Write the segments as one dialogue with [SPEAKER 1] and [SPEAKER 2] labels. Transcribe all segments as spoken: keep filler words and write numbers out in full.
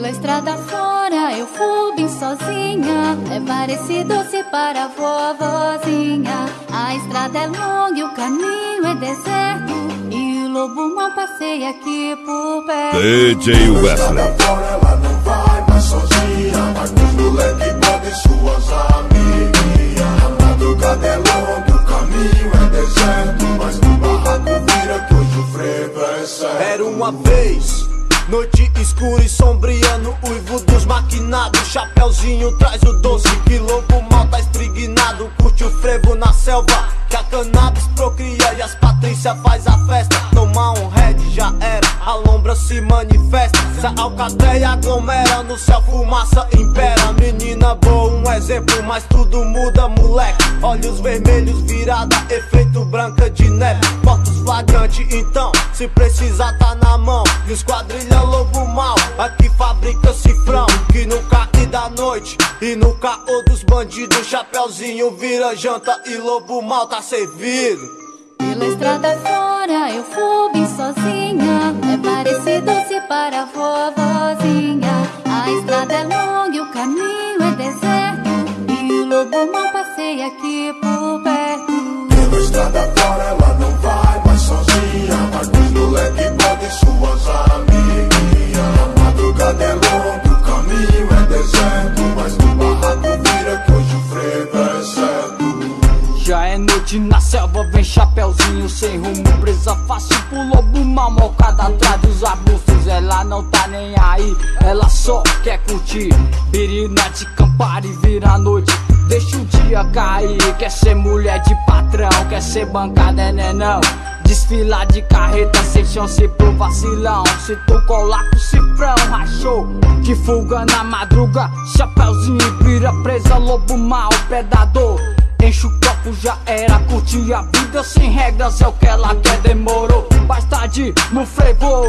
[SPEAKER 1] Pela estrada fora eu fui bem sozinha, levar esse doce para a vovozinha. A estrada é longa e o caminho é deserto, e o lobo mal passeia aqui por perto.
[SPEAKER 2] D J Wesley.
[SPEAKER 3] Estrada fora ela não vai mais sozinha, vai com os moleque banda e suas amiguinhas. A madrugada é longa, o caminho é deserto, mas no barraco vira que hoje o frevo é certo.
[SPEAKER 4] Era uma vez noite escura e sombria, no uivo dos maquinados, chapeuzinho traz o doce, que lobo mal tá espreguinado, curte o frevo na selva, que a cannabis procria e as patrícias faz a festa. Tomar um red já era, a lombra se manifesta, se a alcateia aglomera, no céu fumaça impera. Menina boa, um exemplo, mas tudo muda, moleque. Olhos vermelhos virada, efeito branca de neve, portos flagrante, então se precisar tá na mão. E os quadrilha lobo mal, aqui fabrica cifrão, que no caí da noite e no caô dos bandidos, chapeuzinho vira janta e lobo mal tá servido.
[SPEAKER 1] Pela estrada fora eu fui bem sozinha, levar esse doce para a vovozinha. A estrada é longa e o caminho é deserto, e o lobo mal passeia aqui por perto.
[SPEAKER 3] Pela estrada fora ela não vai mais sozinha, vai com os moleque banda e suas amiguinhas. A madrugada é longa, o caminho é deserto, mas no barraco vira que hoje o frevo é certo.
[SPEAKER 5] Já é noite na selva, vem chapeuzinho sem rumo, presa fácil pro lobo mal, mocada atrás dos arbustos. Ela não tá nem aí, ela só quer curtir birinete, campari, vira a noite, deixa o dia cair. Quer ser mulher de patrão, quer ser bancada, é nenão, desfilar de carreta sem chance pro vacilão. Se tu colar com cifrão, rachou, que fuga na madruga, chapeuzinho vira presa, lobo mal, predador. Enche o copo, já era, curtir a vida sem regras, é o que ela quer, demorou. Mais tarde no frevo,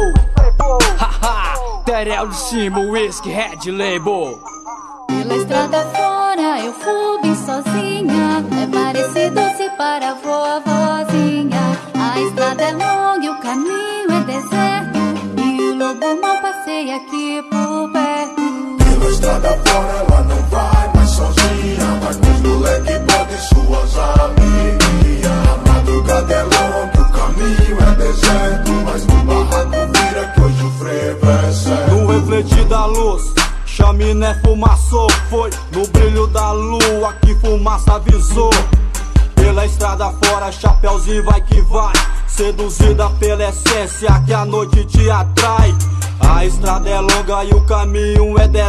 [SPEAKER 5] haha, Terel de cima, whisky, red label.
[SPEAKER 1] Pela estrada fora eu fui bem sozinha, levar esse doce para a vovozinha. A estrada é longa e o caminho é deserto, e o lobo mal passeia aqui por perto.
[SPEAKER 3] Pela estrada fora ela não vai mais sozinha, vai com os moleque banda e suas amiguinhas. A madrugada é longa, o caminho é deserto, mas no barraco vira que hoje o frevo é certo.
[SPEAKER 4] No refletir da luz, chaminé fumaçou, foi no brilho da lua que fumaça avisou. Pela estrada fora, chapeuzinho vai que vai, seduzida pela essência que a noite te atrai. A estrada é longa e o caminho é deserto.